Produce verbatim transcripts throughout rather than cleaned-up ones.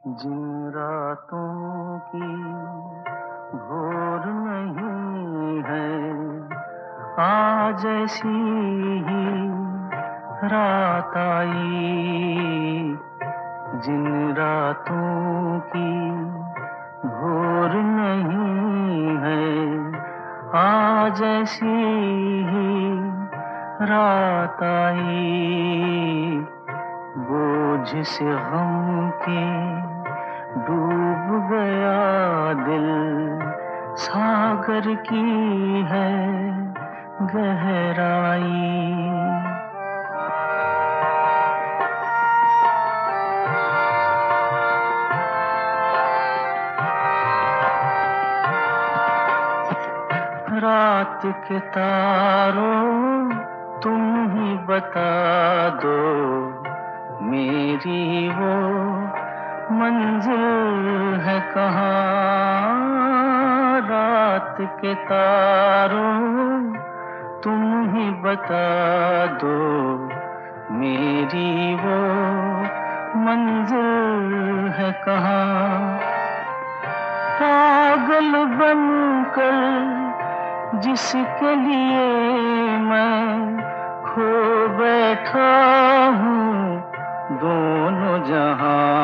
जिन रातों की भोर नहीं है, आज ऐसी ही रात आई। जिन रातों की भोर नहीं है, आज ऐसी ही रात आई। बोझ से गम के डूब गया दिल, सागर की है गहराई। रात के तारों तुम ही बता दो, मेरी वो मंजिल है कहाँ। रात के तारों तुम ही बता दो, मेरी वो मंजिल है कहाँ। पागल बनकर जिसके लिए मैं खो बैठा हूँ दोनों जहां।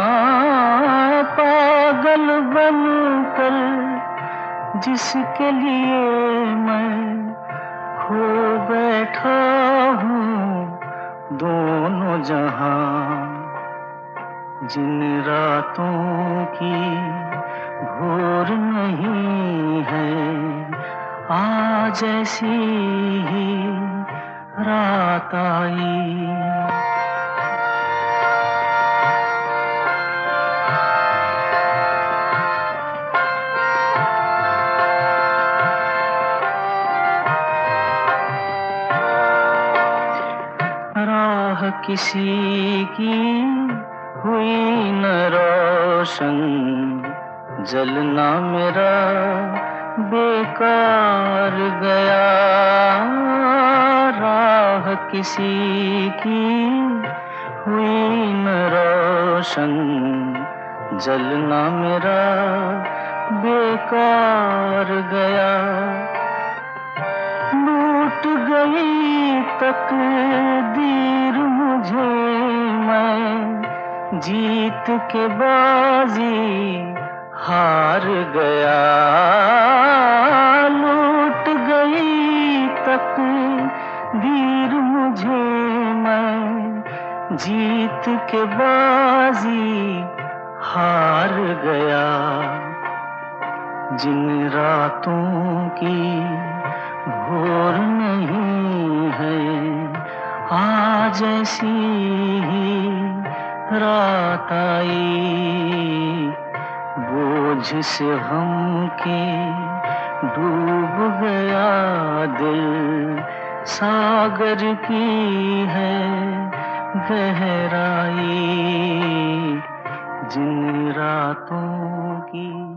पागल बनकर जिसके लिए मैं खो बैठा हूँ दोनों जहां। जिन रातों की भोर नहीं है, आज ऐसी ही रात आई। राह किसी की हुई न रोशन, जलना मेरा बेकार गया। राह किसी की हुई न रोशन, जलना मेरा बेकार गया। लूट गई तकदीर मुझे, मैं जीत के बाजी हार गया। लूट गई तकदीर मुझे, मैं जीत के बाजी हार गया। जिन रातों की भोर नहीं है, आज ऐसी ही रात आई। बोझ से गम के डूब गया दिल, सागर की है गहराई। जिन रातों की